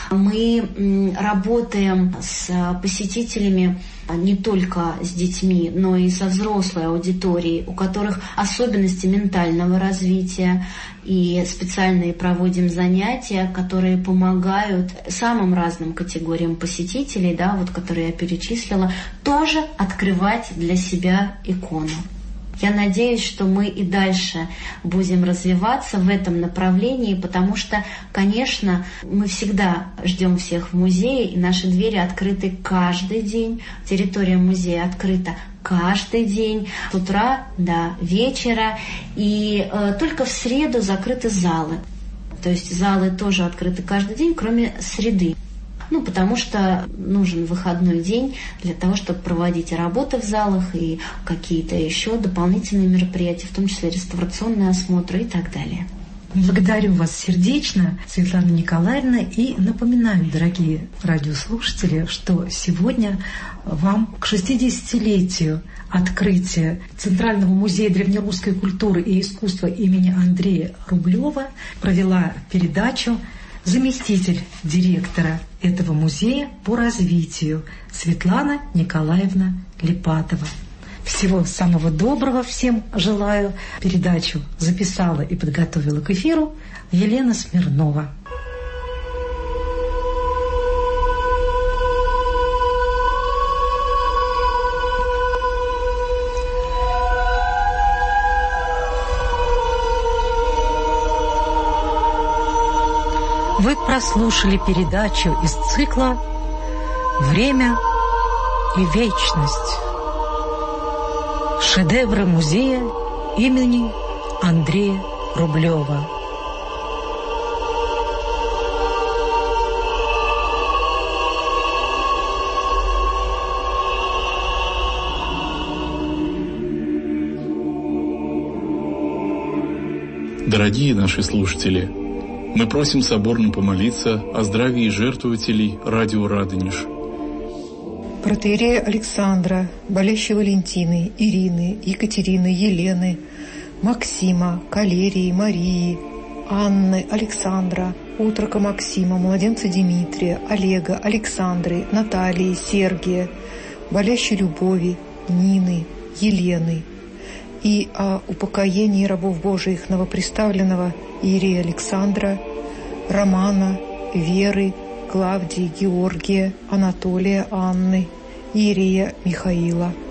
Мы работаем с посетителями не только с детьми, но и со взрослой аудиторией, у которых особенности ментального развития, и специальные проводим занятия, которые помогают самым разным категориям посетителей, да, вот, которые я перечислила, тоже открывать для себя икону. Я надеюсь, что мы и дальше будем развиваться в этом направлении, потому что, конечно, мы всегда ждем всех в музее, и наши двери открыты каждый день. Территория музея открыта каждый день, с утра до вечера, и э, только в среду закрыты залы. То есть залы тоже открыты каждый день, кроме среды. Ну, потому что нужен выходной день для того, чтобы проводить работы в залах и какие-то еще дополнительные мероприятия, в том числе реставрационные осмотры и так далее. Благодарю вас сердечно, Светлана Николаевна, и напоминаю, дорогие радиослушатели, что сегодня вам к шестидесятилетию открытия Центрального музея древнерусской культуры и искусства имени Андрея Рублева провела передачу заместитель директора этого музея по развитию Светлана Николаевна Липатова. Всего самого доброго всем желаю. Передачу записала и подготовила к эфиру Елена Смирнова. Вы прослушали передачу из цикла «Время и вечность. Шедевры музея имени Андрея Рублева». Дорогие наши слушатели, мы просим соборно помолиться о здравии жертвователей радио «Радонеж». Протоиерея Александра, болящей Валентины, Ирины, Екатерины, Елены, Максима, Калерии, Марии, Анны, Александра, утрока Максима, младенца Дмитрия, Олега, Александры, Натальи, Сергия, болящей Любови, Нины, Елены, и о упокоении рабов Божиих новоприставленного иерея Александра, Романа, Веры, Клавдии, Георгия, Анатолия, Анны, иерея Михаила.